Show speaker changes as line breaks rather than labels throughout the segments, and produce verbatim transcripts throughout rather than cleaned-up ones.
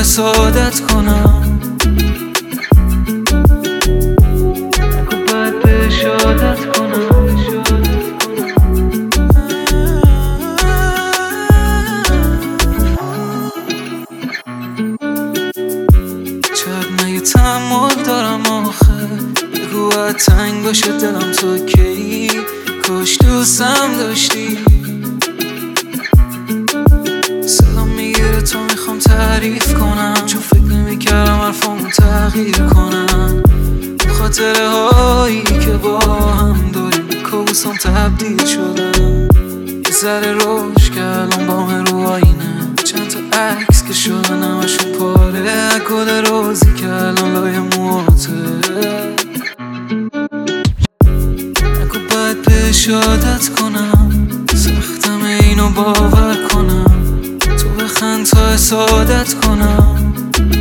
حسادت کنم، نگو باید بهش عادت کنم. چقدر مگه تحمل دارم آخه، بگو باید تنگ باشه دلم تو کی، کاش دوستم داشتی. صدام میگیره تو میخوام تعریف کنم، چون فکر نمیکردم حرفامو تغییر کنم. خاطره هایی که با هم داریم کابوسام تبدیل شدن. یه ذره روش که الان با من رو آینه، چند تا عکس که شدن همشون پاره، گل روزی که الان لای موهاته. نگو باید بهش عادت کنم، سختم اینو باور کنم، تو بخند تا حسادت کنم.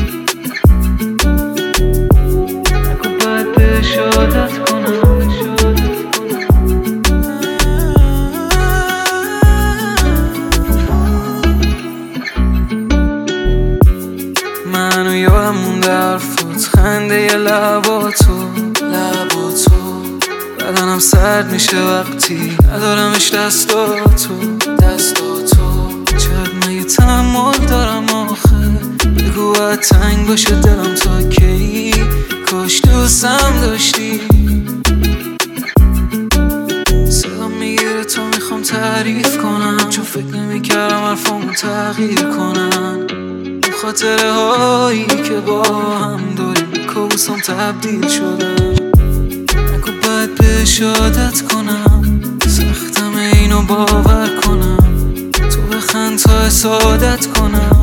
نگو باید بهش عادت کنم. منو یادم مونده حرفات، خنده ی لباتو لباتو بدنم سرد میشه وقتی ندارمش دستاتو دستاتو. چقدر مگه تحمل دارم آخه، بگو باید تنگ باشه دلم تا کی، کاش دوستم داشتی. صدام میگیره تو میخوام تعریف کنم، چون فکر نمیکردم حرفامو تغییر کنم. خاطره هایی که با هم داریم کابوسام تبدیل شدن. نگو باید بهش عادت کنم، سختم اینو باور کنم، تو بخند تا حسادت کنم.